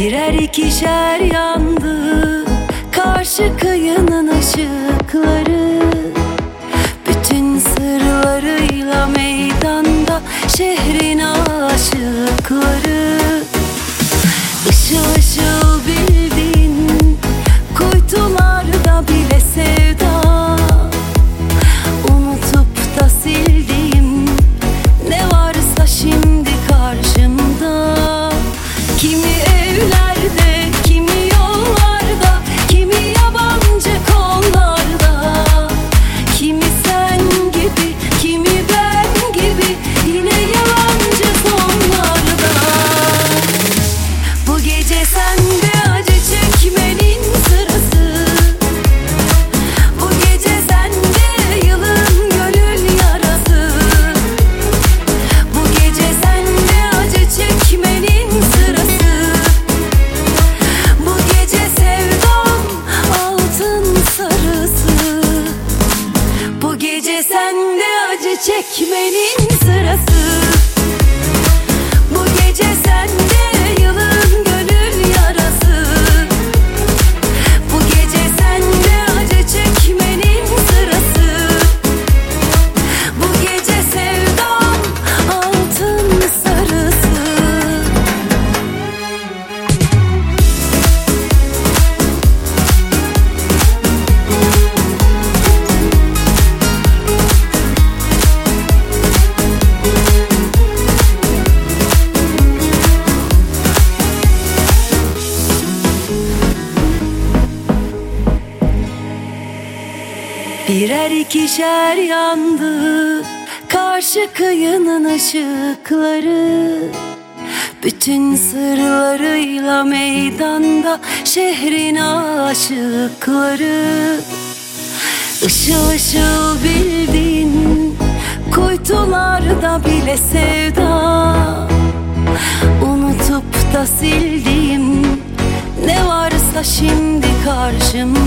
Birer ikişer yandı karşı kıyının ışıkları. Bütün sırlarıyla meydanda şehrin aşıkları. Işıl ışıl bildin kuytularda bile sevda. Unutup da sildiğim ne varsa şimdi karşımda. Kimi evlerde, kimi yollarda, kimi yabancı kollarda. Kimi sen gibi, kimi ben gibi, yine yalancı sonlarda. Bu gece sende acı çekmenin sırası. Bu gece sende yılın gönül yarası. Bu gece sende acı çekmenin sırası. Bu gece sevdam altın sarısı. Bu gece sende acı çekmenin sırası. Bu gece sende yılın gönül yarası. Bu gece sende acı çekmenin sırası. Bu gece sevdam altın sarısı. Birer ikişer yandı karşı kıyının ışıkları. Bütün sırlarıyla meydanda şehrin aşıkları. Işıl ışıl bildin kuytularda bile sevda. Unutup da sildiğim ne varsa şimdi karşımda.